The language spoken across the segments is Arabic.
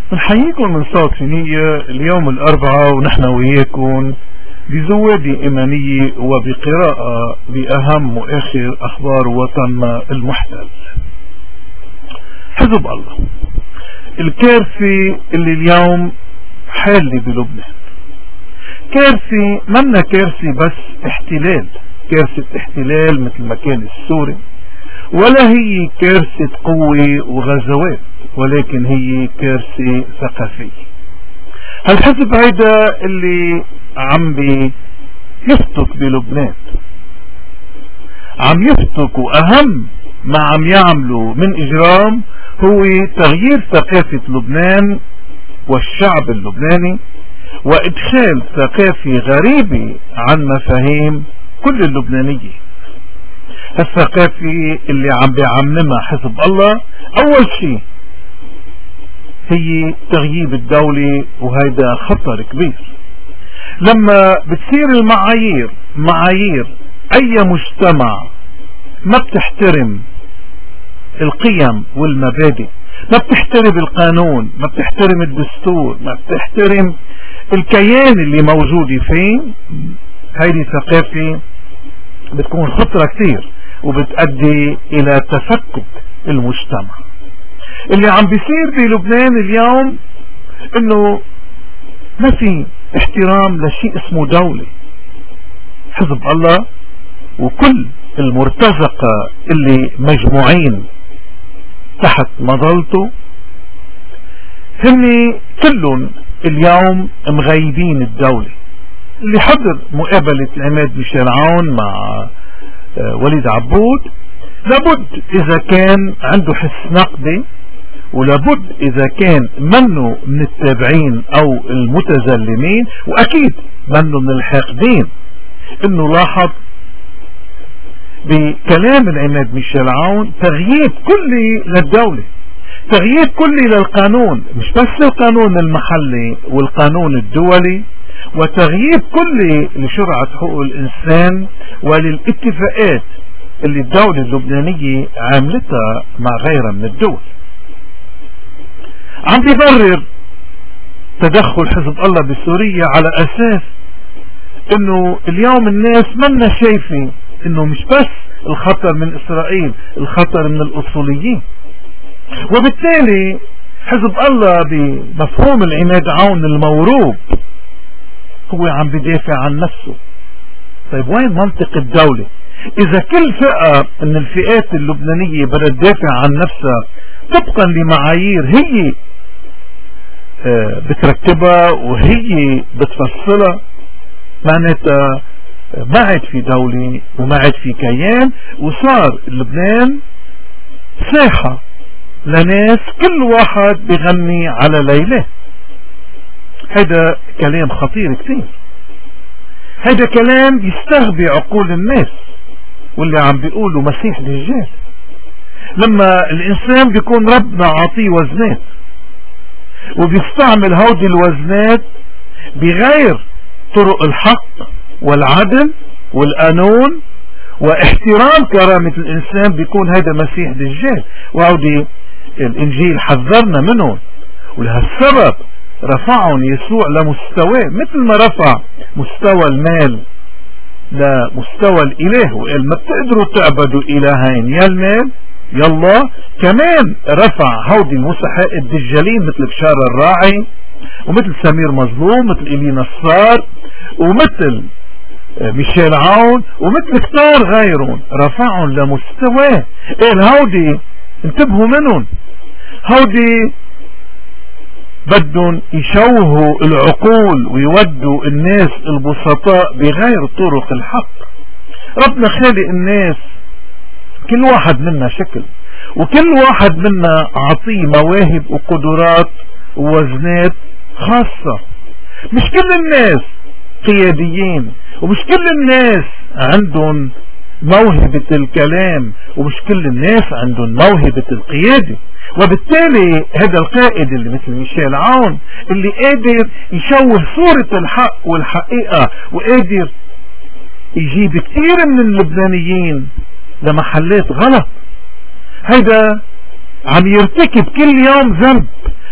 نحييكم من صوت سنية اليوم الأربعاء ونحن وياكم بزوادي إيمانية وبقراءة بأهم وآخر أخبار وطننا المحتل. حزب الله الكارثة اللي اليوم حالة بلبنان كارثة، منا كارثة بس احتلال، كارثة احتلال مثل ما كان السوري، ولا هي كارثة قوة وغزوات، ولكن هي كارثة ثقافية. هالحزب هيدا اللي عم بيفتك بلبنان، عم يفتك، وأهم ما عم يعملوا من إجرام هو تغيير ثقافة لبنان والشعب اللبناني وإدخال ثقافة غريبة عن مفاهيم كل اللبنانية. الثقافة اللي عم بيعممها حزب الله أول شيء هي تغييب الدولة، وهيدا خطر كبير. لما بتصير المعايير معايير أي مجتمع ما بتحترم القيم والمبادئ، ما بتحترم القانون، ما بتحترم الدستور، ما بتحترم الكيان اللي موجود فيه، هيدي ثقافة بتكون خطرة كتير وبتؤدي الى تفكك المجتمع. اللي عم بيصير بلبنان اليوم انه ما في احترام لشيء اسمه دولة. حزب الله وكل المرتزقة اللي مجموعين تحت مظلته هن كلهم اليوم مغيبين الدولة. اللي حضر مقابلة العماد ميشيل عون مع وليد عبود لابد اذا كان عنده حس نقدي، ولابد اذا كان منه من التابعين او المتزلمين، واكيد منه من الحاقدين، انه لاحظ بكلام العماد ميشيل عون تغييب كلي للدولة، تغييب كلي للقانون، مش بس القانون المحلي والقانون الدولي، وتغييب كلي لشرعة حقوق الإنسان وللاتفاقات اللي الدولة اللبنانية عاملتها مع غيرها من الدول. عم بيبرر تدخل حزب الله بسوريا على أساس انه اليوم الناس منا شايفين انه مش بس الخطر من إسرائيل، الخطر من الأصوليين. وبالتالي حزب الله بمفهوم العماد عون الموروب هو عم بدافع عن نفسه. طيب وين منطق الدولة؟ اذا كل فئة من الفئات اللبنانية بدها تدافع عن نفسها طبقا لمعايير هي بتركبها وهي بتفصلها، معناتها ما عاد في دولة وما عاد في كيان، وصار لبنان ساحة لناس كل واحد بغني على ليلة. هذا كلام خطير كتير، هذا كلام يستغبي عقول الناس، واللي عم بيقولوا مسيح دجال. لما الانسان بيكون ربنا عطيه وزنات وبيستعمل هودي الوزنات بغير طرق الحق والعدل والقانون واحترام كرامة الانسان، بيكون هذا مسيح دجال. وهودي الانجيل حذرنا منهم، ولهالسبب رفعهم يسوع لمستواه، مثل ما رفع مستوى المال لمستوى الاله، وقال ما بتقدروا تعبدوا الهين، يا المال يا الله. كمان رفع هودي المسحاء الدجالين مثل بشار الراعي ومثل سمير مظلوم، مثل إلي نصار ومثل ميشيل عون ومثل كتار غيرهم، رفعهم لمستواه. قال هودي انتبهوا منهم، هودي بدهم يشوهوا العقول ويودوا الناس البسطاء بغير طرق الحق. ربنا خالق الناس كل واحد منا شكل، وكل واحد منا عطيه مواهب وقدرات ووزنات خاصة. مش كل الناس قياديين، ومش كل الناس عندهم موهبة الكلام، ومش كل الناس عندهم موهبة القيادة. وبالتالي هذا القائد اللي مثل ميشيل عون اللي قادر يشوه صورة الحق والحقيقة، وقادر يجيب كثير من اللبنانيين لمحلات غلط، هيدا عم يرتكب كل يوم ذنب،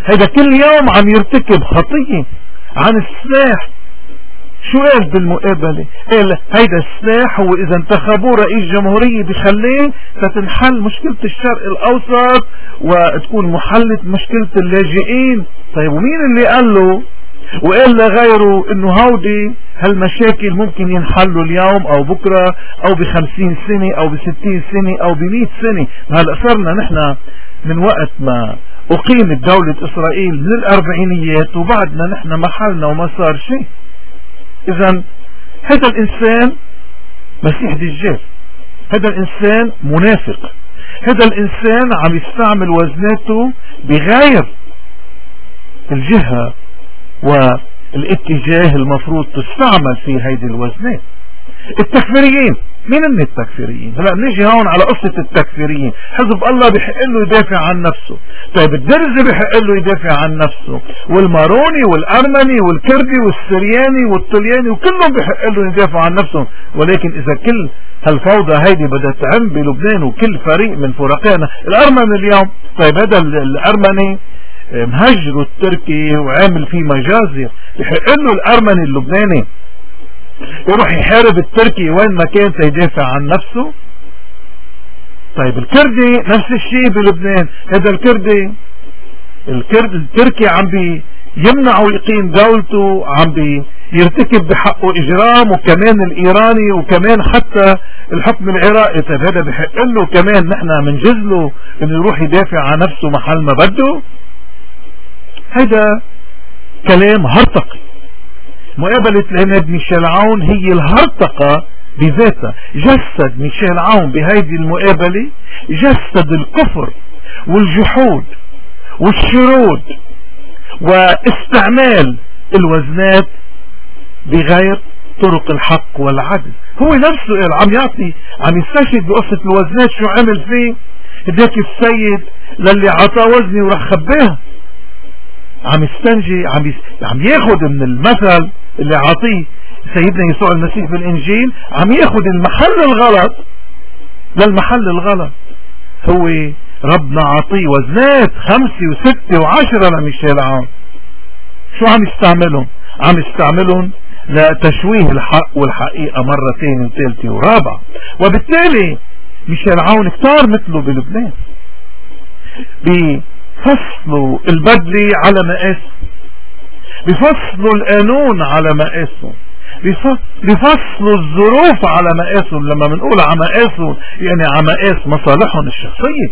هيدا كل يوم عم يرتكب خطية عن السلاح. شو قال بالمقابلة؟ قال هيدا السلاح هو اذا انتخبوه رئيس جمهورية بخليه ستنحل مشكلة الشرق الاوسط وتكون محلة مشكلة اللاجئين. طيب ومين اللي قال له وقال لغيره انه هودي هالمشاكل ممكن ينحلوا اليوم او بكرة او ب50 سنة او ب60 سنة او ب100 سنة؟ هلا صرنا نحن من وقت ما اقيمت دولة اسرائيل من الاربعينيات وبعدنا نحن محلنا وما صار شيء. اذا هذا الانسان مسيح دجال، هذا الانسان منافق، هذا الانسان عم يستعمل وزناته بغير الجهة والاتجاه المفروض تستعمل في هيدي الوزنات. التكفيريين، مين من التكفيريين؟ هلا بنيجي هون على قصة التكفيريين. حزب الله بحق له يدافع عن نفسه، طيب الدرزي بحق له يدافع عن نفسه، والماروني والارمني والكردي والسرياني والطلياني وكلهم بحق له يدافع عن نفسهم. ولكن اذا كل هالفوضى هيدي بدها تعم بلبنان وكل فريق من فرقائنا الارمني اليوم، طيب هذا الارمني مهجره التركي وعامل فيه مجازر، بحق له الارمني اللبناني يروح يحارب التركي وين ما كان يدافع عن نفسه؟ طيب الكردي نفس الشيء بلبنان، هذا التركي عم بيمنعه يقيم دولته، عم بيرتكب بحقه اجرام، وكمان الايراني وكمان حتى الحكم العراقي. طيب هذا بحق له كمان نحن منجز له انه يروح يدافع عن نفسه محل ما بده؟ هذا كلام هرطقي. مقابلة العماد ميشيل عون هي الهرطقة بذاتها. جسد ميشيل عون بهيدي المقابلة جسد الكفر والجحود والشرود واستعمال الوزنات بغير طرق الحق والعدل. هو نفسه عم يستشهد بقصة الوزنات. شو عمل فيه هداك السيد للي عطاه وزني وراح خباها؟ عم يستنجي، عم ياخد من المثل اللي عطيه سيدنا يسوع المسيح بالانجيل، عم ياخد المحل الغلط للمحل الغلط. هو ربنا عطيه وزنات 5 و6 و10 لميشيل عون. شو عم يستعملهم؟ عم يستعملهم لتشويه الحق والحقيقة مرة ثانية وثالثة ورابعة. وبالتالي ميشيل عون كتار مثله بلبنان بفصلوا البدلة على مقاسه، بفصلوا القانون على مقاسه، بفصلوا الظروف على مقاسه. لما بنقول على مقاسه يعني على مقاس مصالحهم الشخصية.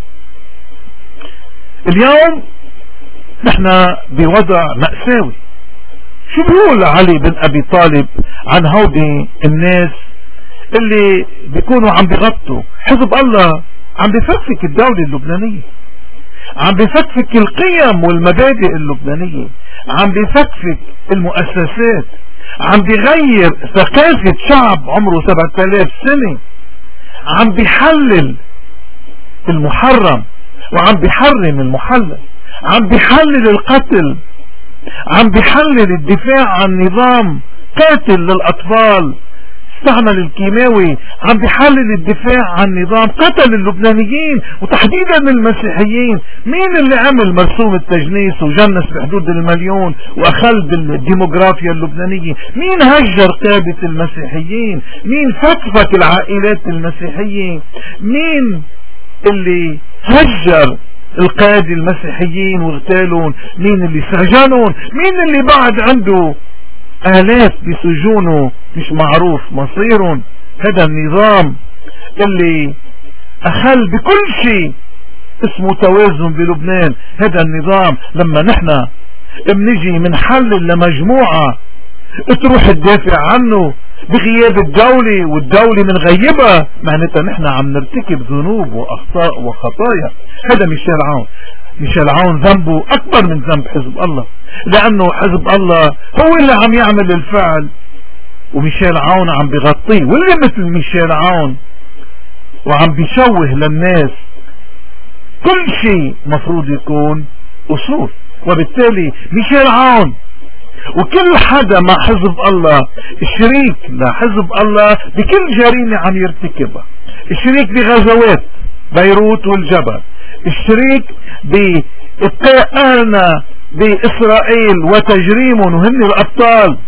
اليوم نحن بوضع مأساوي. شو بيقول علي بن ابي طالب عن هودي الناس اللي بيكونوا عم بيغطوا؟ حزب الله عم بيفكك الدولة اللبنانية، عم بيفكك القيم والمبادئ اللبنانية، عم بيفكك المؤسسات، عم بيغير ثقافة شعب عمره 7000 سنة، عم بيحلل المحرم وعم بيحرم المحلل، عم بيحلل القتل، عم بيحلل الدفاع عن نظام قاتل للأطفال استعمل الكيماوي، عم بيحلل الدفاع عن نظام قتل اللبنانيين وتحديدا المسيحيين. مين اللي عمل مرسوم التجنيس وجنس بحدود 1,000,000 واخل بالديموغرافيا اللبنانية؟ مين هجر قادة المسيحيين؟ مين فكفك العائلات المسيحية؟ مين اللي هجر القادة المسيحيين واغتالون؟ مين اللي سجنون؟ مين اللي بعد عنده آلاف بسجونه مش معروف مصيرهم؟ هذا النظام اللي أخل بكل شيء اسمه توازن بلبنان. هذا النظام لما نحن بنجي منحلل لمجموعة تروح تدافع عنه بغياب الدولة والدولة من غيبها، معناتها نحن عم نرتكب ذنوب وأخطاء وخطايا. هذا ميشيل عون. ميشيل عون ذنبه أكبر من ذنب حزب الله، لأنه حزب الله هو اللي عم يعمل الفعل وميشيل عون عم بيغطيه. واللي مثل ميشيل عون وعم بيشوه للناس كل شيء مفروض يكون أصول. وبالتالي ميشيل عون وكل حدا مع حزب الله شريك لحزب الله بكل جريمة عم يرتكبها، الشريك بغزوات بيروت والجبل، الشريك بإبقاء أهلنا بإسرائيل وتجريمهم وهن الأبطال،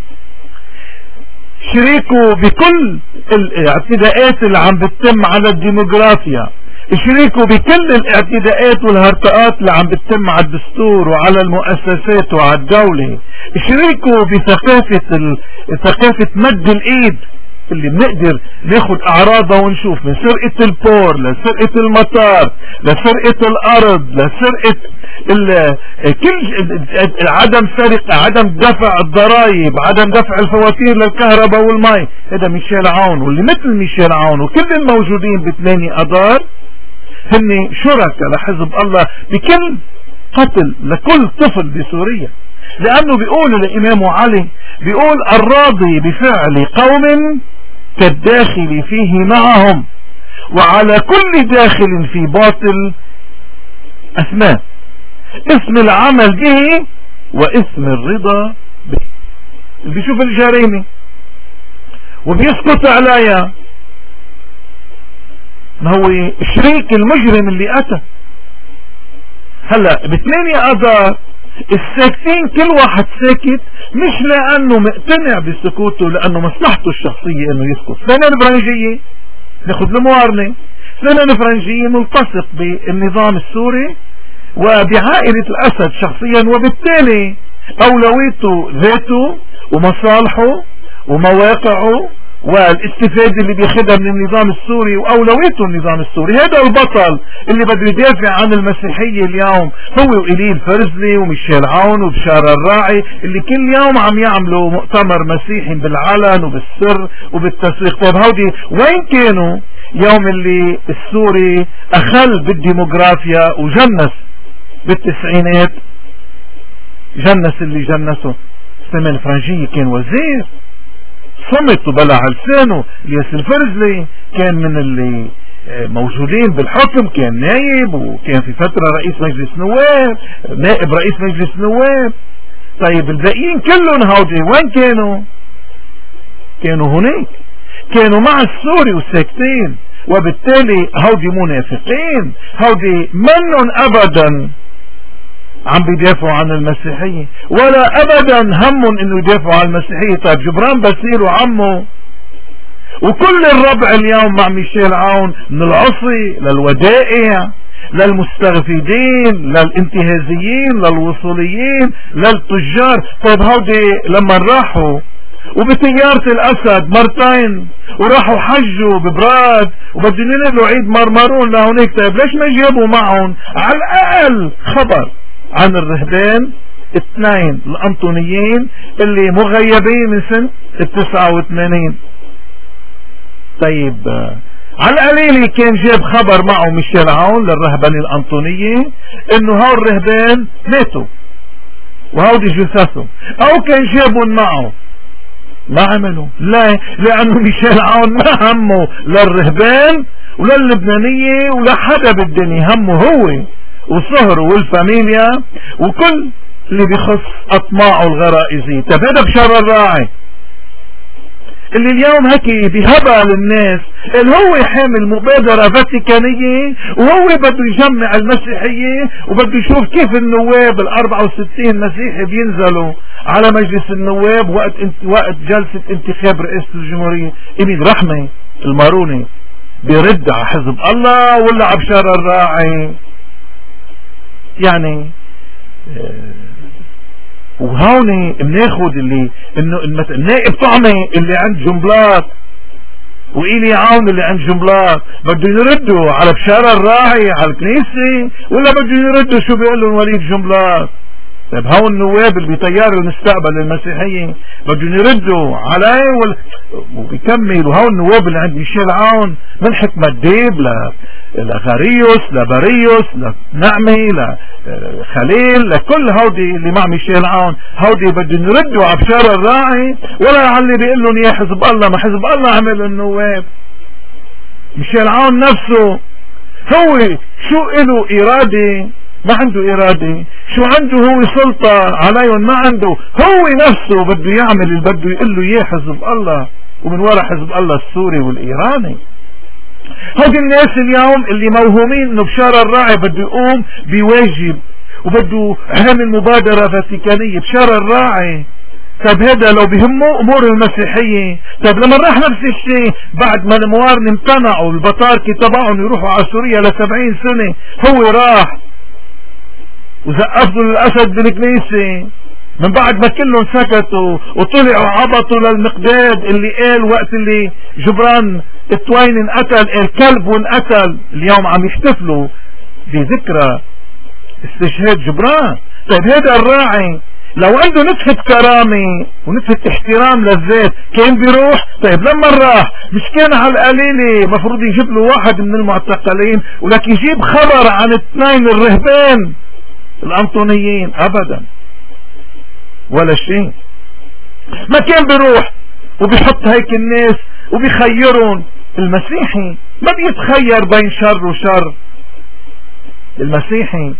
شريكوا بكل الاعتداءات اللي عم بتتم على الديموغرافيا، شريكوا بكل الاعتداءات والهرطقات اللي عم بتتم على الدستور وعلى المؤسسات وعلى الدولة، شريكوا ثقافة مد الايد اللي بنقدر ناخد اعراضها ونشوف، من سرقة البور لسرقة المطار لسرقة الارض لسرقة كل عدم دفع الضرائب، عدم دفع الفواتير للكهرباء والمي. هذا ميشيل عون واللي مثل ميشيل عون وكل الموجودين بثمانية اذار هن شركاء لحزب الله بكل قتل لكل طفل بسوريا، لانه بيقول الامام علي بيقول الراضي بفعل قوم كالداخل فيه معهم، وعلى كل داخل في باطل اثمان، اسم العمل به واسم الرضا به. اللي بيشوف الجريمة وبيسكت عليها ما هو شريك المجرم اللي اتى. هلا ب8 اذار الساكتين كل واحد ساكت مش لانه مقتنع بسكوته، لانه مصلحته الشخصية انه يسكت. سنة الفرنجية ناخذ المقارنة، سنة الفرنجية ملتصق بالنظام السوري وبعائلة الاسد شخصيا، وبالتالي اولويته ذاته ومصالحه ومواقعه والاستفادة اللي بياخدها من النظام السوري واولويته النظام السوري. هذا البطل اللي بده يدافع عن المسيحية اليوم هو وإليل فرزلي وميشيل عون وبشار الراعي اللي كل يوم عم يعملوا مؤتمر مسيحي بالعلن وبالسر وبالتسويق. طيب هودي وين كانوا يوم اللي السوري اخل بالديموغرافيا وجنس بالتسعينات؟ جنس اللي جنسه السنة الفرنجية كان وزير صمت وبلع لسانه. الياس الفرزلي كان من اللي موجودين بالحكم، كان نايب وكان في فترة رئيس مجلس نواب، نائب رئيس مجلس نواب. طيب الباقيين كلهم هودي وين كانوا؟ كانوا هناك، كانوا مع السوري وساكتين، وبالتالي هودي منافقين، هودي منن ابدا عم بيدافعوا عن المسيحية ولا ابدا همهم انه يدافعوا عن المسيحية. طيب جبران باسيل وعمه وكل الربع اليوم مع ميشيل عون، من العصي للودائع للمستغفدين للانتهازيين للوصوليين للتجار. طيب هودي لما راحوا وبطيارة الاسد مرتين وراحوا حجوا ببراد وبدهم ينقلوا عيد مرمرون لهونيك، طيب ليش ما جابوا معهم على الاقل خبر عن الرهبان 2 الأنطونيين اللي مغيبين من سنة 89؟ طيب على القليل كان جاب خبر معه ميشيل عون للرهبان الأنطونية انه هؤلاء الرهبان ماتوا وهودي جثثهم، او كان جابوا معه. ما عملوا، لا، لانه ميشيل عون ما همه للرهبان ولا اللبنانية ولا حدا بالدنيا، همه هو وصهره والفاميليا وكل اللي بيخص اطماعه الغرائزية. طب هذا بشار الراعي اللي اليوم هيك بهبل الناس اللي هو حامل مبادرة فاتيكانية وهو بده يجمع المسيحية وبده يشوف كيف النواب 64 مسيحي بينزلوا على مجلس النواب وقت جلسة انتخاب رئاسة الجمهورية. إمين رحمة الماروني بيرد على حزب الله ولا على بشار الراعي؟ يعني وهون بناخد اللي انه النائب طعمي اللي عند جنبلاط وإلي عون اللي عند جنبلاط بده يردوا على بشار الراعي على الكنيسة ولا بده يردوا شو بيقول لهم وليد جنبلاط؟ طيب هون النواب اللي بيطيروا المستقبل المسيحية بدهم يردوا عليه وبيكمل. وهون النواب اللي عند ميشيل عون من حكمة ديب لغريوس لبريوس لنعمي لخليل لكل هودي اللي مع ميشيل عون، هودي بدهم يردوا على بشار الراعي ولا على اللي بيقول لهم يا حزب الله؟ ما حزب الله عمل النواب. ميشيل عون نفسه هو شو له إرادة ما عنده إرادة. شو عنده هو؟ سلطة عليهم. ما عنده. هو نفسه بده يعمل اللي بده يقول له اياه حزب الله، ومن وراء حزب الله السوري والإيراني. هذه الناس اليوم اللي موهومين انه بشار الراعي بده يقوم بواجب وبده يعمل مبادرة فاتيكانية. بشار الراعي طيب هذا لو بهمه امور المسيحية، طيب لما راح نفس الشيء بعد ما الموارن امتنعوا البطاركة تبعهم يروحوا على سوريا ل70 سنة، هو راح وزقفوا الاسد بالكنيسة من بعد ما كلهم سكتوا وطلعوا عبطوا للمقداد اللي قال وقت اللي جبران التوين انقتل الكلب وانقتل. اليوم عم يحتفلوا بذكرى استشهاد جبران. طيب هذا الراعي لو عنده نتفة كرامة ونتفة احترام للذات كان بيروح؟ طيب لما راح مش كان على القليلة مفروض يجيب له واحد من المعتقلين ولك يجيب خبر عن 2 الرهبان الأنطونيين؟ أبدا ولا شيء. ما كان بيروح وبيحط هيك الناس وبيخيرون. المسيحي ما بيتخير بين شر وشر. المسيحي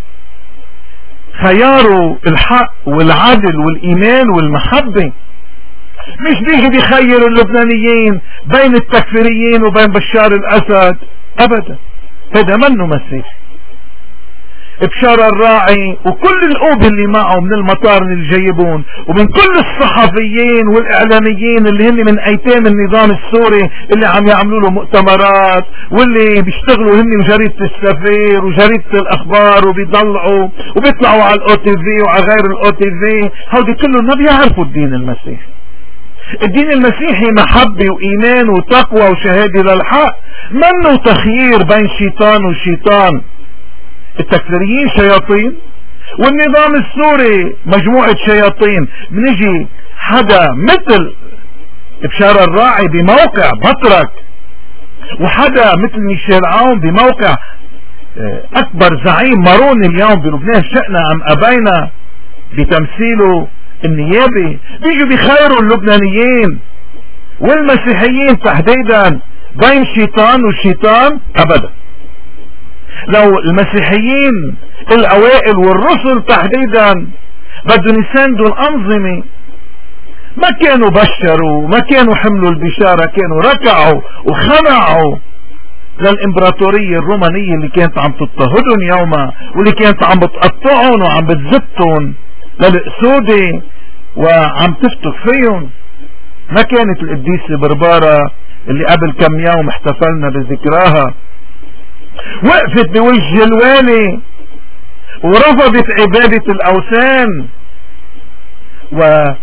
خياره الحق والعدل والإيمان والمحبة. مش بيجي بيخير اللبنانيين بين التكفيريين وبين بشار الأسد. أبدا، هذا منه مسيحي. بشار الراعي وكل القوب اللي معه من المطار اللي جايبون ومن كل الصحفيين والاعلاميين اللي هن من ايتام النظام السوري اللي عم يعملوا له مؤتمرات واللي بيشتغلوا هن وجريدة السفير وجريدة الاخبار وبيضلعوا وبيطلعوا على الاو تي في وعلى غير الاو تي في، هودي كلهم ما بيعرفوا الدين المسيحي. الدين المسيحي محبة وإيمان وتقوى وشهادة للحق، منه تخيير بين شيطان وشيطان. التكفيريين شياطين والنظام السوري مجموعة شياطين. بنجي حدا مثل بشار الراعي بموقع بطرك وحدا مثل ميشيل عون بموقع أكبر زعيم مارون اليوم بلبنان شأنا أم أبينا بتمثيله النيابي، بيجوا بخيروا اللبنانيين والمسيحيين تحديدا بين شيطان وشيطان؟ أبدا. لو المسيحيين الأوائل والرسل تحديدا بدهم يساندوا الأنظمة ما كانوا بشروا، ما كانوا حملوا البشارة، كانوا ركعوا وخنعوا للإمبراطورية الرومانية اللي كانت عم تضطهدهم يوما واللي كانت عم بتقطعهم وعم بتزتهم للأسودة وعم تفتك فيهم. ما كانت القديسة بربارة اللي قبل كم يوم احتفلنا بذكراها وقفت بوجه الوالي ورفضت عبادة الأوثان وما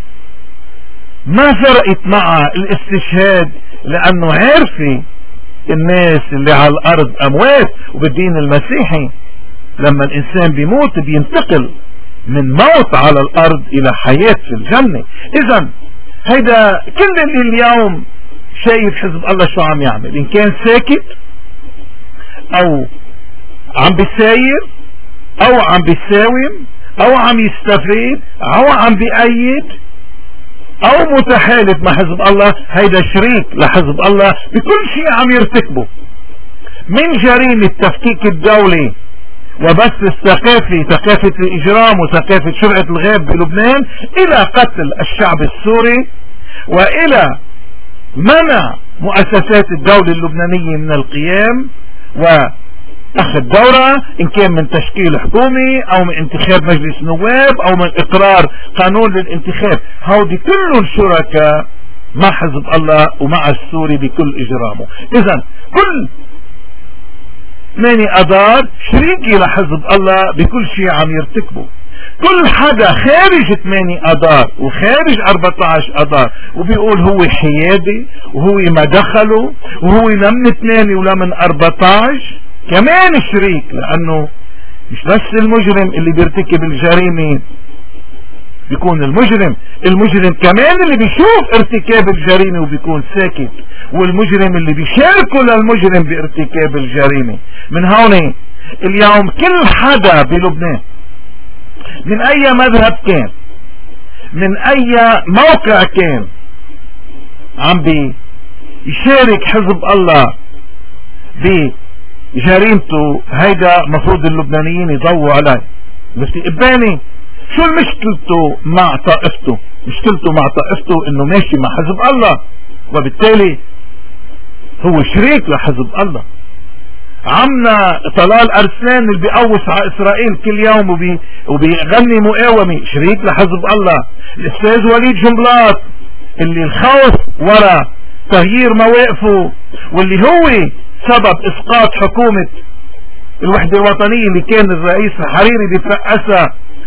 فرقت معها الاستشهاد لأنه عارفة الناس اللي على الأرض أموات، وبالدين المسيحي لما الإنسان بيموت بينتقل من موت على الأرض إلى حياة في الجنة. إذن هيدا كل اللي اليوم شايف حزب الله شو عم يعمل، إن كان ساكت او عم بيساير او عم بيساوم او عم يستفيد او عم بيأيد او متحالف مع حزب الله، هيدا شريك لحزب الله بكل شيء عم يرتكبه، من جريمة تفكيك الدولة وبث الثقافي، ثقافة الإجرام وثقافة شرعة الغاب بلبنان، إلى قتل الشعب السوري وإلى منع مؤسسات الدولة اللبنانية من القيام واخذ دورة، ان كان من تشكيل حكومي او من انتخاب مجلس نواب او من اقرار قانون للانتخاب. هودي كلهم شركاء مع حزب الله ومع السوري بكل اجرامه. اذا كل 8 اذار شريكي لحزب الله بكل شيء عم يرتكبه. كل حدا خارج 8 اذار وخارج 14 اذار وبيقول هو حيادي وهو ما دخله وهو لا من 8 ولا من 14 كمان شريك، لانه مش بس المجرم اللي بيرتكب الجريمة بيكون المجرم كمان اللي بيشوف ارتكاب الجريمة وبيكون ساكت، والمجرم اللي بيشاركه للمجرم بارتكاب الجريمة. من هون اليوم كل حدا بلبنان من اي مذهب كان، من اي موقع كان، عم بيشارك حزب الله جريمته هيدا مفروض اللبنانيين يضووا عليه. بس إباني شو مشكلته مع طائفته؟ مشكلته مع طائفته انه ماشي مع حزب الله، وبالتالي هو شريك لحزب الله. عمنا طلال أرسلان اللي بيقوص على إسرائيل كل يوم وبيغني مقاومة، شريك لحزب الله. الأستاذ وليد جنبلاط اللي الخوف ورا تغيير مواقفه، واللي هو سبب إسقاط حكومة الوحدة الوطنية اللي كان الرئيس الحريري بيترأسها،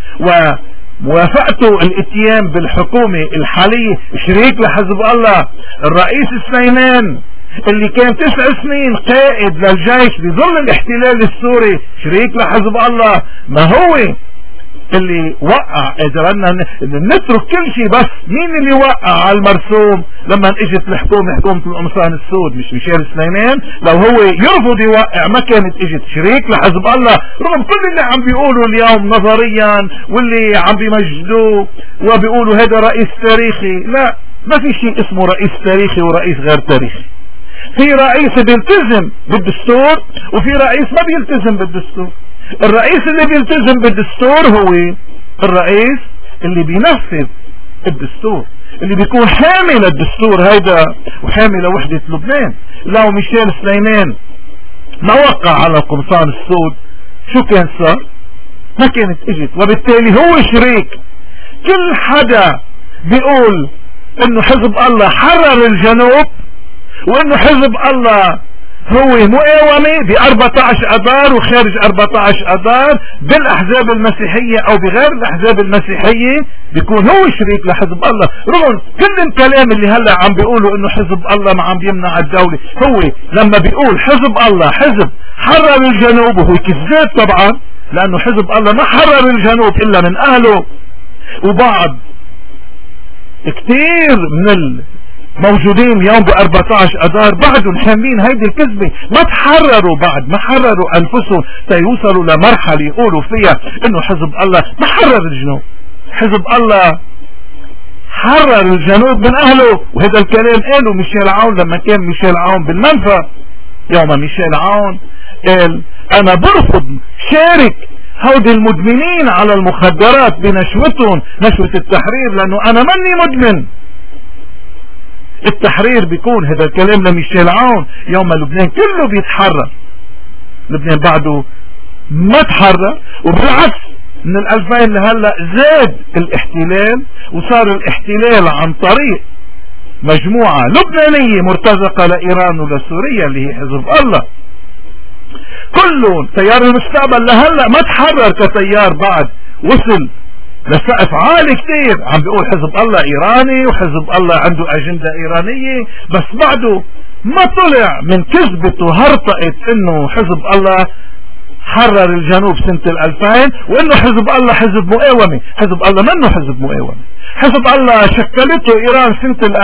وموافقته الاتيان بالحكومة الحالية، شريك لحزب الله. الرئيس السليمان اللي كان 9 سنين قائد للجيش بظل الاحتلال السوري، شريك لحزب الله. ما هو اللي وقع؟ قدرنا نترك كل شيء، بس مين اللي وقع على المرسوم لما اجت الحكومة، حكومة القمصان السود؟ مش ميشيل سليمان؟ لو هو يرفض يوقع ما كانت اجت. شريك لحزب الله رغم كل اللي عم بيقولوا اليوم نظريا واللي عم بيمجدوه وبيقولوا هذا رئيس تاريخي. لا، ما في شيء اسمه رئيس تاريخي ورئيس غير تاريخي. في رئيس بيلتزم بالدستور وفي رئيس ما بيلتزم بالدستور. الرئيس اللي بيلتزم بالدستور هو الرئيس اللي بينفذ الدستور، اللي بيكون حامي للدستور هيدا وحامي لوحدة لبنان. لو ميشيل سليمان ما وقع على قمصان السود شو كان صار؟ ما كانت اجت. وبالتالي هو شريك. كل حدا بيقول انه حزب الله حرر الجنوب وانه حزب الله هو مقاومة ب14 اذار وخارج 14 اذار بالاحزاب المسيحية او بغير الاحزاب المسيحية، بيكون هو شريك لحزب الله. رغم كل الكلام اللي هلا عم بيقولوا انه حزب الله ما عم بيمنع الدولة، هو لما بيقول حزب الله حزب حرر الجنوب وهو كذاب طبعا، لانه حزب الله ما حرر الجنوب الا من اهله. وبعض كتير من موجودين اليوم ب14 اذار بعدهم حاملين هيدي الكذبة، ما تحرروا بعد، ما حرروا انفسهم تيوصلوا لمرحلة يقولوا فيها انه حزب الله ما حرر الجنوب. حزب الله حرر الجنوب من اهله، وهذا الكلام قاله ميشيل عون لما كان ميشيل عون بالمنفى. يوم ميشيل عون قال انا برفض شارك هودي المدمنين على المخدرات بنشوتهم، نشوة التحرير، لانه انا ماني مدمن. التحرير بيكون هذا الكلام لميشيل عون يوم لبنان كله بيتحرر. لبنان بعده ما تحرر، وبالعكس من 2000 لهلا زاد الاحتلال، وصار الاحتلال عن طريق مجموعة لبنانية مرتزقة لإيران ولسوريا اللي هي حزب الله. كله تيار المستقبل لهلا ما تحرر كتيار، بعد وصل لسقف عالي كتير، عم بيقول حزب الله ايراني وحزب الله عنده اجندة ايرانية، بس بعده ما طلع من كذبته وهرطقت انه حزب الله حرر الجنوب سنة 2000 وانه حزب الله حزب مقاومة. حزب الله منه حزب مقاومة. حزب الله شكلته ايران سنة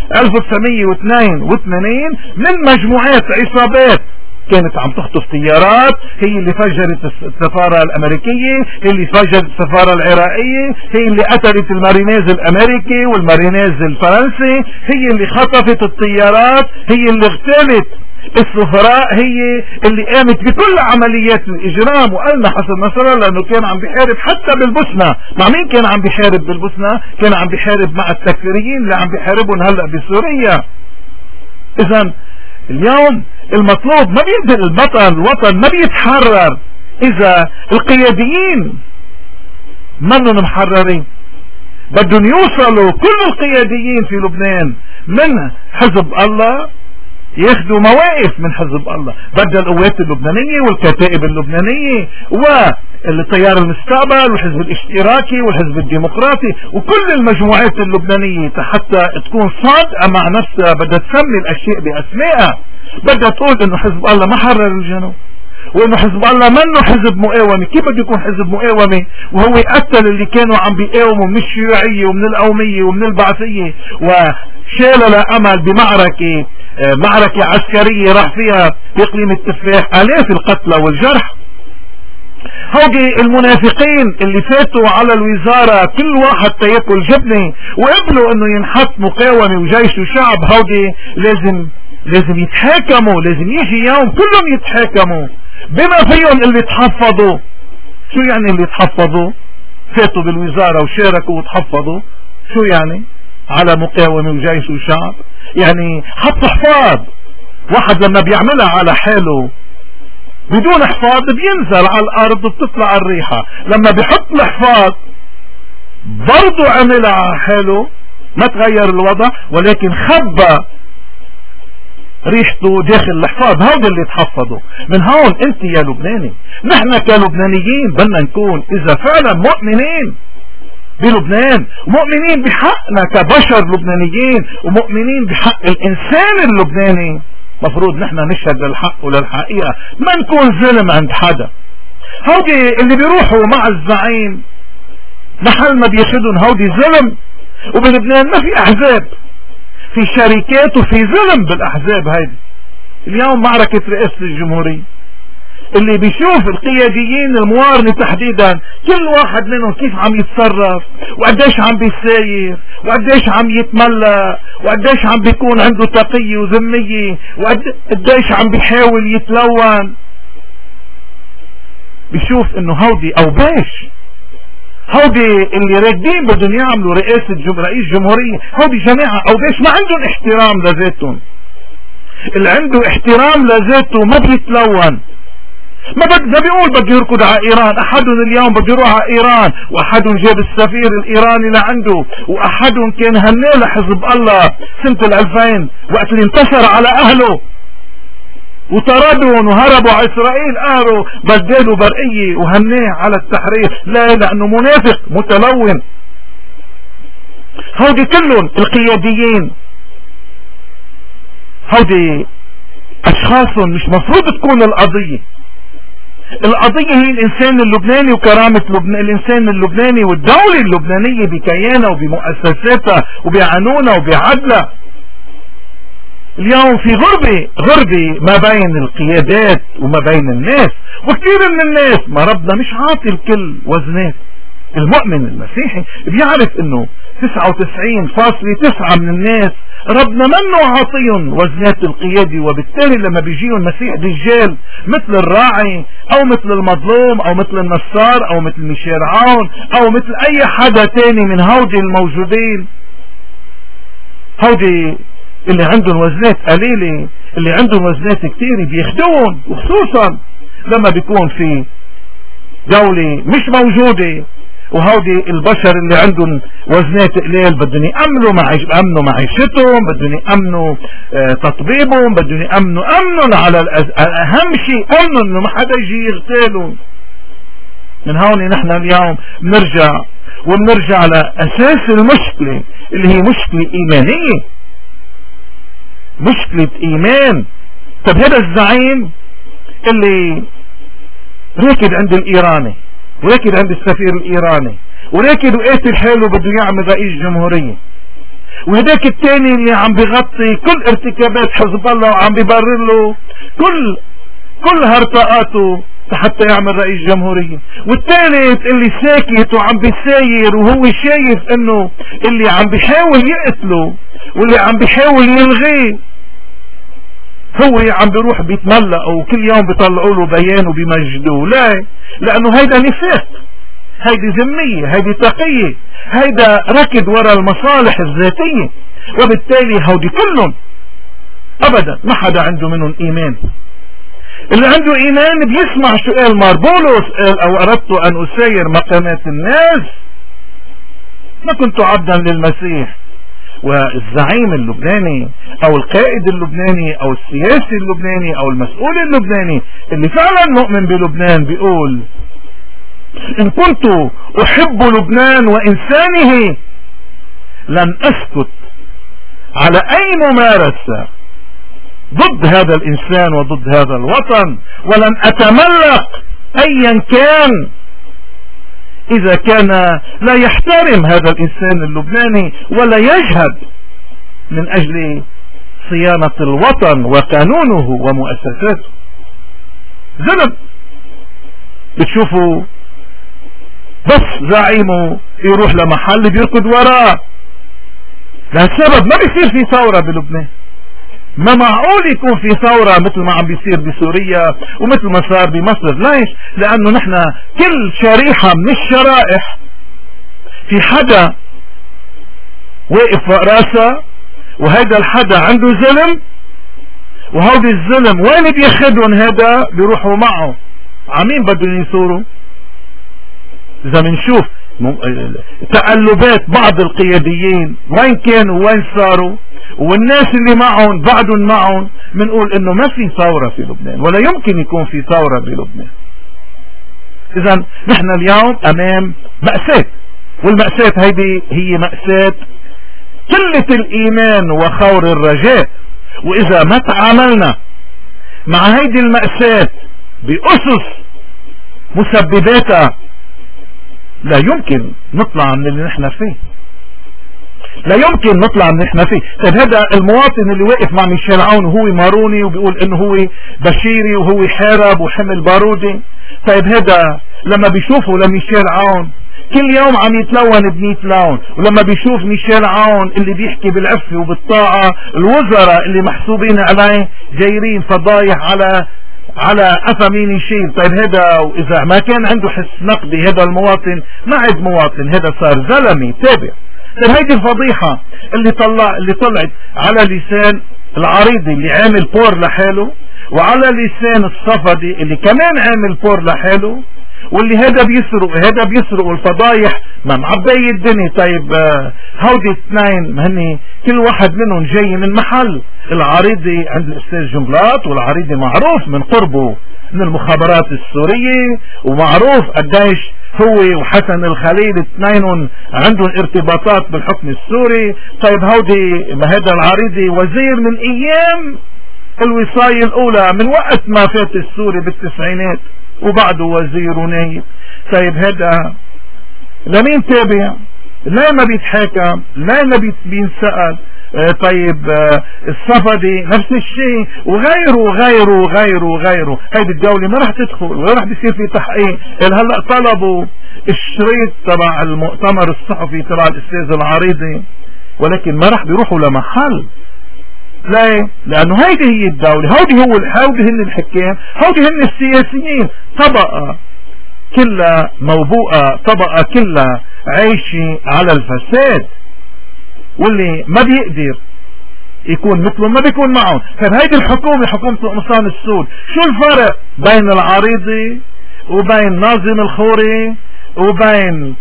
1982 من مجموعات عصابات كانت عم تخطف طيارات، هي اللي فجرت السفارة الامريكية، هي اللي فجرت السفارة العراقية، هي اللي قتلت المارينيز الامريكي والمارينيز الفرنسي، هي اللي خطفت الطيارات، هي اللي اغتالت السفراء، هي اللي قامت بكل عمليات الاجرام. وقالنا حسن نصر الله لانه كان عم بيحارب حتى بالبوسنة. مع مين كان عم بيحارب بالبوسنة؟ كان عم بيحارب مع التكفيريين اللي عم بيحاربون هلأ بسوريا. اذا اليوم المطلوب ما بينزل الوطن ما بيتحرر اذا القياديين منهم محررين. بدهم يوصلوا كل القياديين في لبنان من حزب الله ياخدوا مواقف من حزب الله، بدل القوات اللبنانية والكتائب اللبنانية والتيار المستقبل والحزب الاشتراكي والحزب الديمقراطي وكل المجموعات اللبنانية حتى تكون صادقة مع نفسها. بدها تسمي الاشياء باسمائها، بدها تقول انه حزب الله ما حرر الجنوب وانه حزب الله منه حزب مقاومة. كيف بده يكون حزب مقاومة وهو قتل اللي كانوا عم بيقاوموا من الشيوعية ومن القومية ومن البعثية وشال لأمل بمعركة عسكرية راح فيها بإقليم التفاح آلاف القتلى والجرح. هودي المنافقين اللي فاتوا على الوزارة كل واحد تياكل جبنة وقبلوا انه ينحط مقاومة وجيش وشعب، هودي لازم لازم يتحاكموا، لازم يجي يوم كلهم يتحاكموا بما فيهم اللي تحفظوا. شو يعني اللي تحفظوا؟ فاتوا بالوزارة وشاركوا وتحفظوا، شو يعني؟ على مقاومة وجيش وشعب، يعني حط حفاظ. واحد لما بيعملها على حاله بدون حفاظ بينزل على الارض وبتطلع الريحة. لما بيحط الحفاظ برضو عملها على حاله، ما تغير الوضع، ولكن خبى ريحته داخل الحفاظ. هذا اللي تحفظوا. من هون انت يا لبناني، نحن كلبنانيين بدنا نكون اذا فعلا مؤمنين بلبنان، ومؤمنين بحقنا كبشر لبنانيين، ومؤمنين بحق الانسان اللبناني، مفروض نحن نشهد للحق وللحقيقة، ما نكون ظلم عند حدا. هودي اللي بيروحوا مع الزعيم محل ما بياخدون هودي ظلم. وبلبنان ما في احزاب، في شركات وفي ظلم بالاحزاب. هيدي اليوم معركة رئاسة الجمهورية، اللي بيشوف القياديين الموارنة تحديدا كل واحد منهم كيف عم يتصرف، وقديش عم بيساير، وقديش عم يتملى، وقديش عم بيكون عنده تقية وذمية، وقديش عم بيحاول يتلون. بيشوف انه هودي اوباش، هودي اللي راكدين بدهم يعملوا رئيس جمهورية، هودي جماعة اوباش ما عندهم احترام لذاتهم. اللي عنده احترام لذاته ما بيتلون. ما بيقول بده يركض على ايران. احدهم اليوم بده يروح على ايران، واحدهم جاب السفير الايراني لعنده، واحدهم كان هناه لحزب الله سنة 2000 وقت اللي انتصر على اهله وطردهم وهربوا على اسرائيل، قالوا بدلوا برقية وهناه على التحرير. لا، لانه منافق متلون. هودي كلهم القياديين، هودي اشخاص مش مفروض تكون القضية هي الانسان اللبناني وكرامة الانسان اللبناني والدولة اللبنانية بكيانها وبمؤسساتها وبقانونها وبعدلها. اليوم في غربة ما بين القيادات وما بين الناس، وكثير من الناس ما ربنا مش عاطي الكل وزنات. المؤمن المسيحي بيعرف انه 99.9 من الناس ربنا منه عاطيهم وزنات القيادة، وبالتالي لما بيجيهم مسيح دجال مثل الراعي او مثل المظلوم او مثل النصار او مثل ميشيل عون او مثل اي حدا تاني من هودي الموجودين، هودي اللي عندهم وزنات قليلة، اللي عندهم وزنات كتير بيخدوهم، وخصوصا لما بيكون في دولة مش موجودة. وهودي البشر اللي عندهم وزنات قليل بدهم يأمنوا معيشتهم، بدهم يأمنوا تطبيبهم، بدهم يأمنوا على اهم شيء امنوا انه ما حدا يجي يغتالهم. من هون نحن اليوم بنرجع لأساس المشكلة اللي هي مشكلة ايمانية، مشكلة ايمان. طب هذا الزعيم اللي راكد عند الايراني وراكد عند السفير الايراني وراكد وقاتل حاله بده يعمل رئيس جمهورية، وهداك التاني اللي عم بيغطي كل ارتكابات حزب الله وعم بيبرر له كل هرطاقاته حتى يعمل رئيس جمهورية، والثالث اللي ساكت وعم بيساير وهو شايف انه اللي عم بيحاول يقتله واللي عم بيحاول يلغيه هو عم بيروح بيتملأ وكل يوم بيطلعوا له بيان وبيمجدوه. لا، لانه هيدا نفاق، هيدي ذمية، هيدي تقية، هيدا ركض وراء المصالح الذاتية. وبالتالي هودي كلهم ابدا ما حدا عنده منهم ايمان. اللي عنده ايمان بيسمع شو قال ماربولوس، قال او اردت ان اسير مقامات الناس ما كنت عبدا للمسيح. والزعيم اللبناني او القائد اللبناني او السياسي اللبناني او المسؤول اللبناني اللي فعلا مؤمن بلبنان بيقول ان كنت احب لبنان وانسانه لن اسكت على اي ممارسة ضد هذا الانسان وضد هذا الوطن، ولن اتملق ايا كان اذا كان لا يحترم هذا الانسان اللبناني ولا يجهد من اجل صيانة الوطن وقانونه ومؤسساته. ذنب بتشوفوا بس زعيمه يروح لمحل بيركض وراه، لهالسبب ما بيصير في ثورة بلبنان. ما معقول يكون في ثورة مثل ما عم بيصير بسوريا ومثل ما صار بمصر. ليش؟ لأنه نحن كل شريحة من الشرائح في حدا واقف فوق راسها، وهيدا الحدا عنده ظلم، وهودي الظلم وين بياخدهم؟ هذا بيروحوا معه. عمين بدهم يثوروا؟ إذا بنشوف تقلبات بعض القياديين وين كانوا وين صاروا، والناس اللي معهم بعدهم معهم، بنقول انه ما في ثورة في لبنان ولا يمكن يكون في ثورة بلبنان. اذا نحن اليوم امام مأساة، والمأساة هيدي هي مأساة قلة الايمان وخور الرجاء. واذا ما تعاملنا مع هيدي المأساة بأسس مسبباتها لا يمكن نطلع من اللي نحن فيه، لا يمكن نطلع من اللي نحن فيه. طيب هذا المواطن اللي واقف مع ميشيل عون وهو ماروني وبيقول انه هو بشيري وهو حارب وحمل بارودي، طيب هذا لما بيشوفوا لميشيل عون كل يوم عم يتلون ب100 لون، ولما بيشوف ميشيل عون اللي بيحكي بالعفة وبالطاعة، الوزراء اللي محسوبين عليه جايرين فضايح على قفا مين يشيل. طيب هذا واذا ما كان عنده حس نقدي هذا المواطن ما عاد مواطن، هذا صار زلمي تابع. طيب هيدي الفضيحة اللي طلعت على لسان العريضي اللي عامل بور لحاله، وعلى لسان الصفدي اللي كمان عامل بور لحاله، واللي هذا بيسرق والفضايح ما معبي الدنيا. طيب هودي اثنين هني كل واحد منهم جاي من محل. العريضي عند الاستاذ جنبلاط، والعريضي معروف من قربه من المخابرات السورية، ومعروف قديش هو وحسن الخليل اثنينهم عندهم ارتباطات بالحكم السوري. طيب هودي ما هذا العريضي وزير من ايام الوصاية الاولى، من وقت ما فات السوري بالتسعينات، وبعده وزير ونايب. طيب هذا لمين تابع؟ لا ما بيتحاكم، لا ما بينسأل. طيب الصفدي نفس الشيء، وغيره وغيره وغيره وغيره. هيدي الدولة ما راح تدخل ولا راح بيصير في تحقيق. هلا طلبوا الشريط تبع المؤتمر الصحفي تبع الاستاذ العريضي، ولكن ما راح بيروحوا لمحل. ليه؟ لانه هيدي هي الدولة، هودي هن الحكام، هودي هن السياسيين. طبقة كلها موبوءة، طبقة كلها عايشة على الفساد، واللي ما بيقدر يكون مثلهم ما بيكون معهم. طيب هيدي الحكومة، حكومة قمصان السود، شو الفرق بين العريضي وبين ناظم الخوري وبين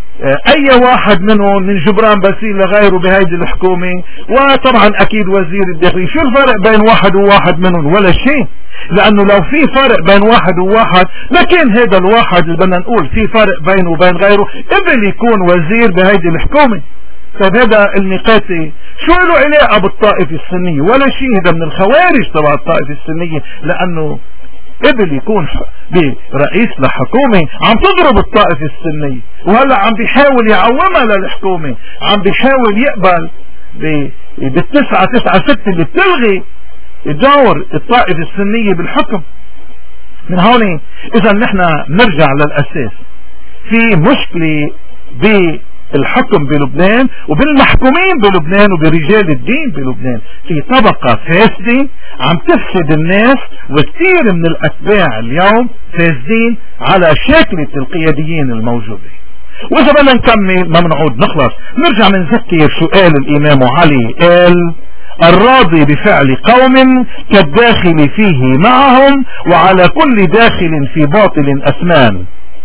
اي واحد منهم من جبران باسيل لغيره بهيدي الحكومة، وطبعا اكيد وزير الداخلية؟ شو الفرق بين واحد وواحد منهم؟ ولا شيء. لانه لو في فرق بين واحد وواحد لكن هذا الواحد اللي بدنا نقول في فرق بينه وبين غيره قبل يكون وزير بهيدي الحكومة. طيب هذا النقاطي شو له علاقة بالطائفة السنية؟ ولا شيء، هذا من الخوارج تبع الطائفة السنية، لانه قبل يكون برئيس لحكومة عم تضرب الطائفة السنية، وهلا عم بيحاول يعومها للحكومة، عم بيحاول يقبل بال996 اللي بتلغي دور الطائفة السنية بالحكم. من هون اذا نحن نرجع للاساس، في مشكلة بالحكم بلبنان وبالمحكومين بلبنان وبرجال الدين بلبنان. في طبقة فاسدة عم تفسد الناس، وكثير من الاتباع اليوم فاسدين على شاكلة القياديين الموجودين. واذا بدنا نكمل ما بنعود نخلص، نرجع نذكر شو قال الامام علي. قال: الراضي بفعل قوم كالداخل فيه معهم، وعلى كل داخل في باطل أثمان.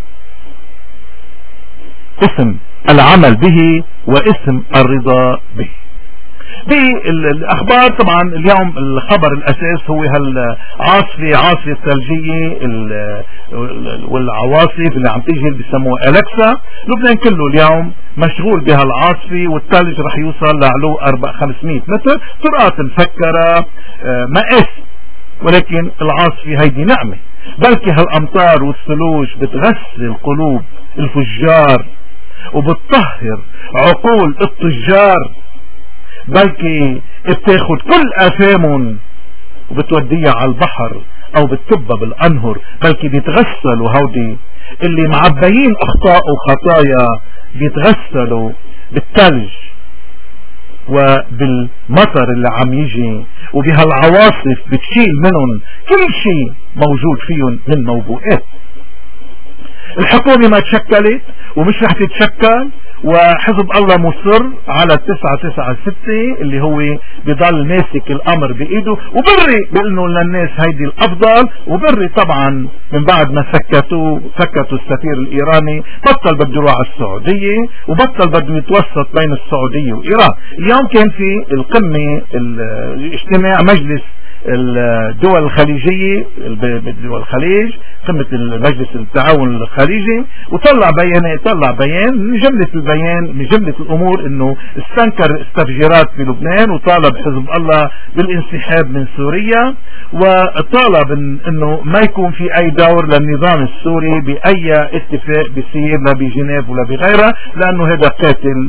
اسم العمل به واسم الرضا به. بالاخبار طبعا اليوم الخبر الاساس هو عاصفة ثلجية والعواصف اللي عم تيجي اللي بيسموها ألكسا. لبنان كله اليوم مشغول بهالعاصفة، والثلج رح يوصل لعلو 500 متر، طرقات مفكرة مقاس. ولكن العاصفة هيدي نعمة، بلكي هالامطار والثلوج بتغسل قلوب الفجار وبتطهر عقول التجار، بلكي بتاخد كل آثامهم وبتوديها على البحر او بتكبها بالانهر، بلكي بيتغسلوا هودي اللي معبيين اخطاء وخطايا، بيتغسلوا بالثلج وبالمطر اللي عم يجي وبهالعواصف بتشيل منهم كل شيء موجود فيهم من موبوءات. الحكومة ما تشكلت ومش رح تتشكل، وحزب الله مصر على 996 اللي هو بضل ماسك الامر بايده، وبري بانه للناس هيدي الافضل، وبري طبعا من بعد ما سكتوا السفير الايراني بطل بده يروح على السعودية وبطل بده يتوسط بين السعودية وايران. اليوم كان في القمة اجتماع مجلس الدول الخليجية بدول الخليج، قمة المجلس التعاون الخليجي، وطلع بيان من جملة الامور انه استنكر استفجارات في لبنان، وطالب حزب الله بالانسحاب من سوريا، وطالب انه ما يكون في اي دور للنظام السوري باي اتفاق بيصير لا بجنيف ولا بغيرها، لانه هذا قاتل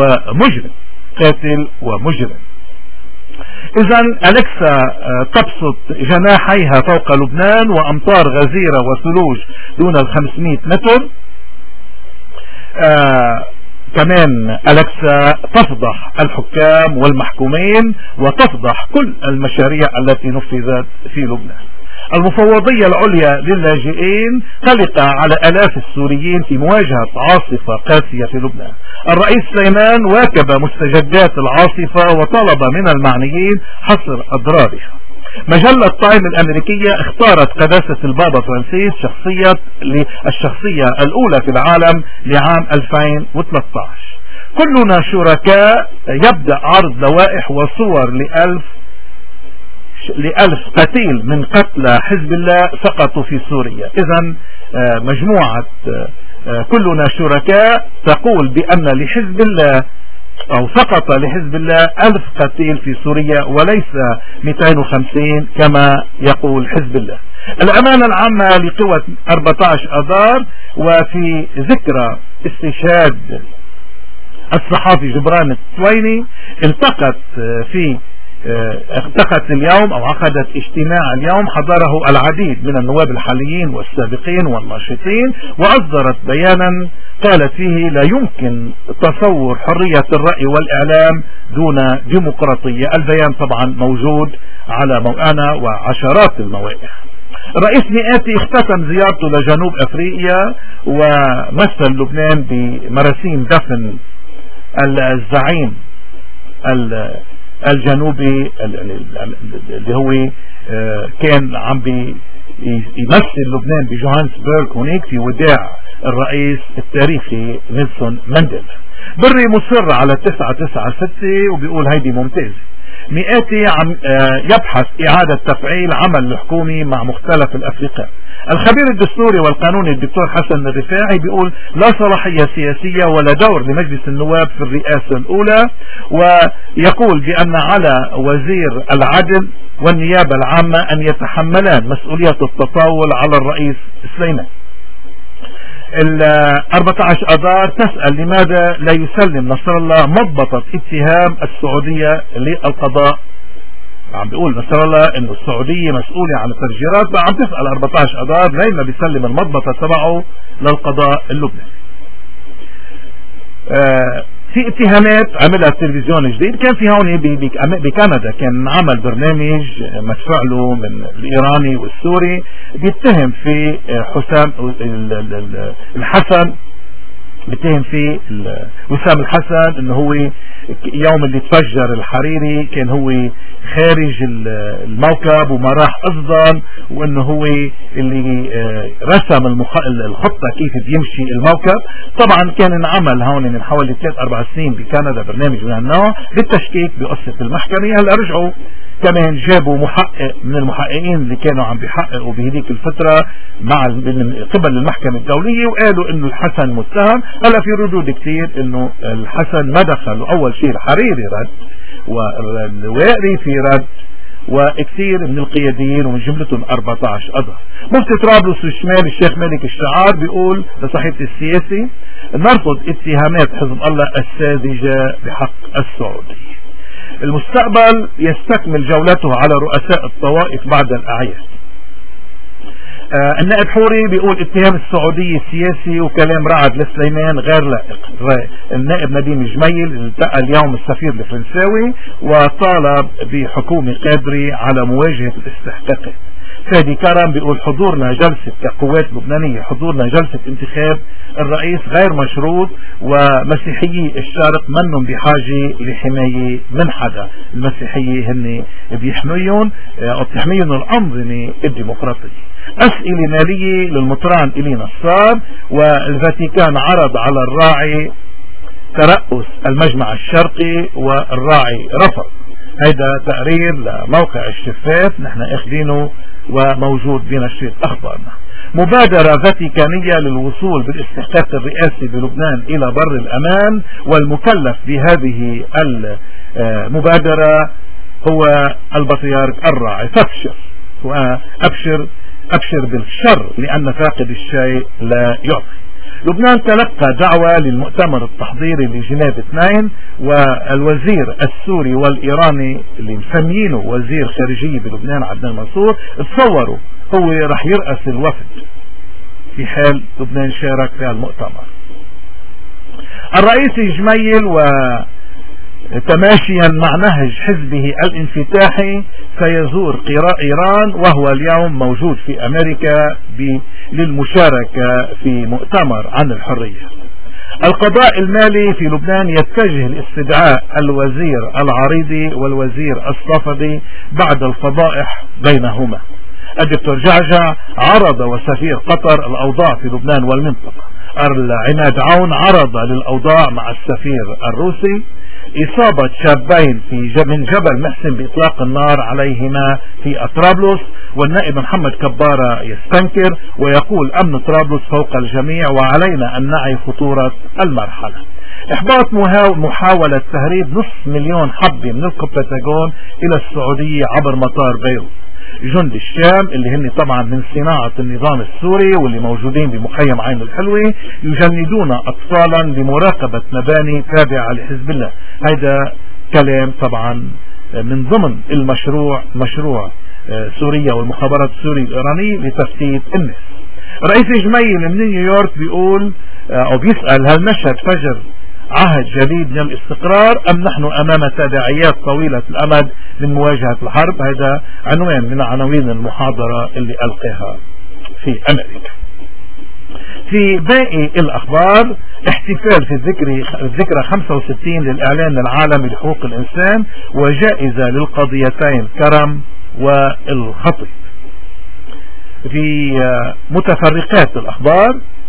ومجرم. إذا أليكسا تبسط جناحيها فوق لبنان، وأمطار غزيرة وثلوج دون 500 متر. كمان أليكسا تفضح الحكام والمحكومين وتفضح كل المشاريع التي نفذت في لبنان. المفوضية العليا للاجئين قلق على آلاف السوريين في مواجهة عاصفة قاسية في لبنان. الرئيس سليمان واكب مستجدات العاصفة وطلب من المعنيين حصر أضرارها. مجلة تايم الأمريكية اختارت قداسة البابا فرانسيس الشخصية الأولى في العالم لعام 2013. كلنا شركاء يبدأ عرض لوائح وصور ل1000 قتيل من قتلى حزب الله سقطوا في سوريا. إذن مجموعة كلنا شركاء تقول بأن لحزب الله أو سقط لحزب الله 1000 قتيل في سوريا وليس 250 كما يقول حزب الله. الأمانة العامة لقوة 14 أذار، وفي ذكرى استشهاد الصحافي جبران التويني التقت اليوم أو عقدت اجتماع اليوم حضره العديد من النواب الحاليين والسابقين والناشطين، وأصدرت بيانا قالت فيه لا يمكن تصور حرية الرأي والإعلام دون ديمقراطية. البيان طبعا موجود على موقعنا وعشرات المواقع. الرئيس مئاتي اختتم زيارته لجنوب أفريقيا ومثل لبنان بمراسيم دفن الزعيم الجنوبي اللي هو كان عم يمثل لبنان بجوهانسبرغ هناك في وداع الرئيس التاريخي نيلسون مانديلا. بري مصر على 996 وبيقول هيدي ممتازة. مئاتي عم يبحث إعادة تفعيل عمل الحكومي مع مختلف الأفرقاء. الخبير الدستوري والقانوني الدكتور حسن الرفاعي بيقول لا صلاحية سياسية ولا دور لمجلس النواب في الرئاسة الأولى، ويقول بأن على وزير العدل والنيابة العامة أن يتحملان مسؤولية التطاول على الرئيس سليمان. 14 أذار تسأل لماذا لا يسلم نصر الله مضبطة اتهام السعودية للقضاء. عم بيقول نصر الله انه السعودية مسؤولة عن التفجيرات، بقى عم تسأل 14 أذار ليه ما بيسلم المضبطة تبعه للقضاء اللبناني. في اتهامات عملها التلفزيون الجديد. كان في هون بكندا كان عمل برنامج مدفوع له من الإيراني والسوري بيتهم في حسام الحسن، بيتهم في وسام الحسن انه هو يوم اللي تفجر الحريري كان هو خارج الموكب وما راح اصلا، وانه هو اللي رسم الخطة كيف بيمشي الموكب. طبعا كان انعمل هون من حوالي 3-4 سنين بكندا برنامج من هالنوع للتشكيك بقصة المحكمة. هلا رجعوا كمان جابوا محقق من المحققين اللي كانوا عم بيحققوا بهذيك الفترة مع قبل المحكمة الدولية، وقالوا انه الحسن متهم. هلا في ردود كتير انه الحسن ما دخل، اول شيء الحريري رد والوائري في رد، وكثير من القياديين ومن جملتهم 14 أذار. مفتي طرابلس الشمال الشيخ مالك الشعار بيقول لصحيفة السياسي نرفض اتهامات حزب الله الساذجة بحق السعودية. المستقبل يستكمل جولته على رؤساء الطوائف بعد الأعياد. النائب حوري بيقول اتهام السعودية السياسي وكلام رعد لسليمان غير لائق. النائب نديم جميل التقى اليوم السفير الفرنساوي وطالب بحكومة قادرة على مواجهة الاستحقاقات. فادي كرم بيقول حضورنا جلسة كقوات لبنانية، حضورنا جلسة انتخاب الرئيس غير مشروط، ومسيحيي الشارق منهم بحاجة لحماية من حدا. المسيحية هن بيحميهم او بتحميهم الأنظمة الديمقراطية. أسئلة مالية للمطران إلي نصار، والفاتيكان عرض على الراعي ترأس المجمع الشرقي والراعي رفض. هيدا تقرير لموقع الشفاف نحن اخذينه وموجود بنشرة أخبارنا. مبادرة فاتيكانية للوصول بالاستحقاق الرئاسي بلبنان إلى بر الأمان، والمكلف بهذه المبادرة هو البطريرك الراعي. فابشر وأبشر بالشر لأن فاقد الشيء لا يعطي. لبنان تلقى دعوة للمؤتمر التحضيري لجنيف 2، والوزير السوري والإيراني اللي مسمينه وزير خارجية بلبنان عدنان منصور تصوروا هو رح يرأس الوفد في حال لبنان شارك في المؤتمر. الرئيس جميل وتماشيا مع نهج حزبه الانفتاحي سيزور إيران، وهو اليوم موجود في أمريكا للمشاركة في مؤتمر عن الحرية. القضاء المالي في لبنان يتجه لاستدعاء الوزير العريضي والوزير الصفدي بعد الفضائح بينهما. الدكتور جعجع عرض وسفير قطر الأوضاع في لبنان والمنطقة. عماد عون عرض للأوضاع مع السفير الروسي. إصابة شابين من جبل محسن بإطلاق النار عليهما في طرابلس، والنائب محمد كبارة يستنكر ويقول أمن طرابلس فوق الجميع وعلينا أن نعي خطورة المرحلة. إحباط محاولة تهريب 500,000 حبة من البنتاغون إلى السعودية عبر مطار بيروت. جند الشام اللي هن طبعا من صناعة النظام السوري واللي موجودين بمخيم عين الحلوة يجندون أطفالا لمراقبة مباني تابعة لحزب الله. هذا كلام طبعا من ضمن مشروع سوريا والمخابرات السورية الإيرانية لتفتيت الناس. رئيس جميل من نيويورك بيقول أو بيسأل هل نشهد فجر عهد جديد من الاستقرار أم نحن أمام تداعيات طويلة الأمد من مواجهة الحرب. هذا عنوان من عناوين المحاضرة اللي ألقاها في أمريكا. في باقي الأخبار احتفال في الذكرى 65 للإعلان العالمي لحقوق الإنسان، وجائزة للقضيتين كرم والخطيب. في متفرقات الأخبار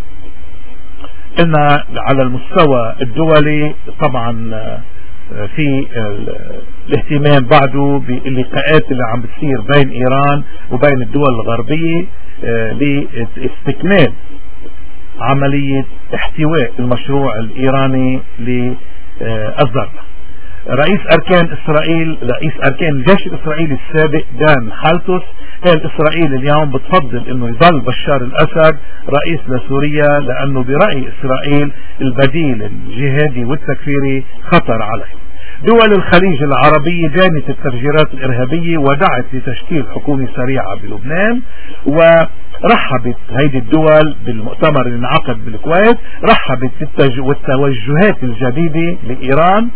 قلنا على المستوى الدولي طبعا في الاهتمام بعده باللقاءات اللي عم بتصير بين إيران وبين الدول الغربية لاستكمال عملية احتواء المشروع الإيراني للذرة. رئيس أركان الجيش الإسرائيلي السابق دان حالتوس قال إسرائيل اليوم بتفضل انه يظل بشار الأسد رئيس لسوريا، لأنه برأي إسرائيل البديل الجهادي والتكفيري خطر عليه. دول الخليج العربية جانت التفجيرات الإرهابية ودعت لتشكيل حكومة سريعة بلبنان، ورحبت هيدي الدول بالمؤتمر اللي انعقد بالكويت، رحبت بالتوجهات الجديدة لإيران،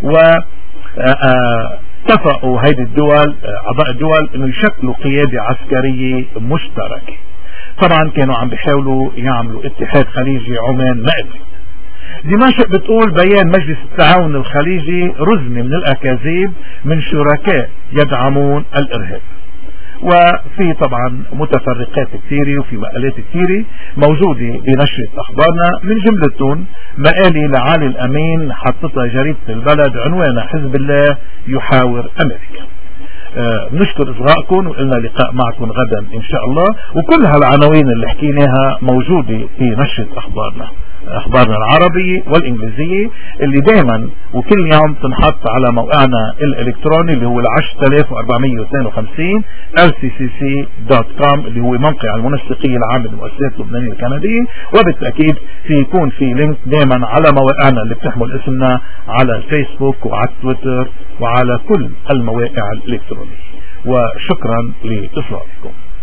اتفقوا هيدي الدول أعضاء الدول انه يشكلوا قيادة عسكرية مشتركة. طبعا كانوا عم بيحاولوا يعملوا اتحاد خليجي عمان ما قدر. دمشق بتقول بيان مجلس التعاون الخليجي رزمة من الأكاذيب من شركاء يدعمون الإرهاب. وفي طبعا متفرقات كثيرة وفي مقالات كثيرة موجودة بنشرة أخبارنا، من جملتهم مقالة لعالي الأمين حطتها جريدة البلد عنوانها حزب الله يحاور أمريكا. نشكر إصغائكم وقلنا لقاء معكم غدا إن شاء الله، وكل هالعناوين اللي حكيناها موجودة في نشرة أخبارنا العربية والإنجليزية اللي دائما وكل يوم تنحط على موقعنا الإلكتروني اللي هو 10452 lccc.com اللي هو موقع المنسقية العامة للمؤسسات اللبنانية الكندية. وبالتأكيد يكون في لينك دائما على مواقعنا اللي بتحمل اسمنا على الفيسبوك وعلى تويتر وعلى كل المواقع الإلكترونية. وشكرا لإصغائكم.